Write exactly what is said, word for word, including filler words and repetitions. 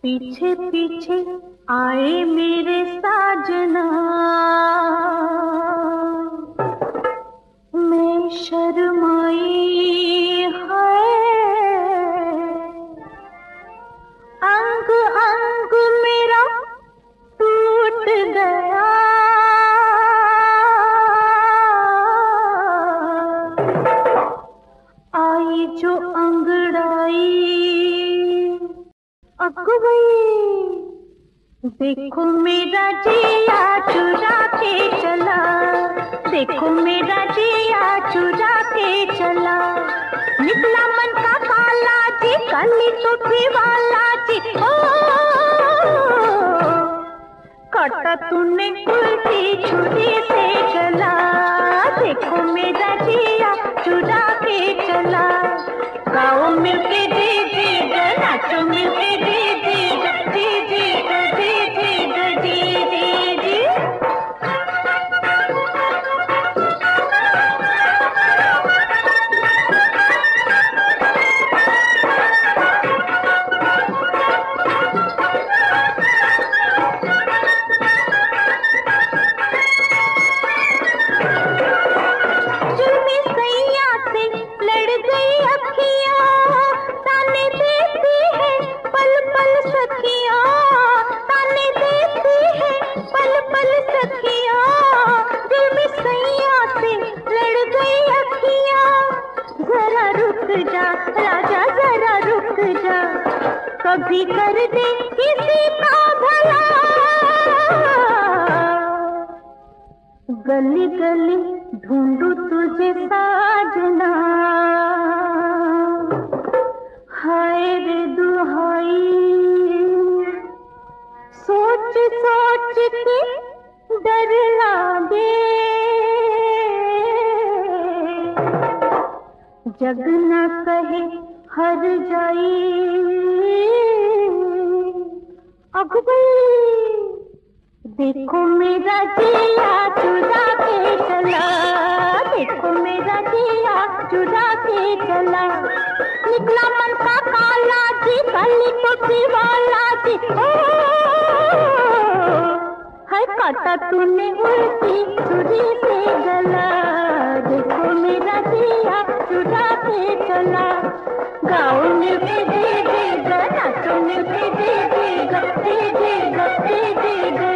पीछे पीछे आए मेरे साजना, मैं शर्माई है, अंग अंग मेरा टूट गया। आई जो अंगड़ाई अगुवई, देखो मेरा जिया चुरा के चला, देखो मेरा जिया चुरा के चला। निकला मन का काला जी, काली टोपी वाला जी, ओ काटा तूने उल्टी छुरी से गला। देखो मेरा जिया चुरा के चला। गाओ मिलके जी जी नाचो मिलके जी जी जी जी जी जी जी जी जी। राजा जरा रुक जा, कभी कर दे किसी का भला। गली गली ढूंढू तुझे साजना, हाय रे दुहाई। सोच सोच के डर लागे, जग न कहे हर जाई। अब देखो मेरा जिया चुरा के चला, देखो मेरा जिया चुरा के चला। निकला मन का काला जी, काली टोपी वाला जी, ओ है काटा तूने उल्टी छुरी से गला। देखो मेरा जिया चुरा के चला। गाओ मिलके जी जी नाचो मिलके जी जी जी जी जी जी।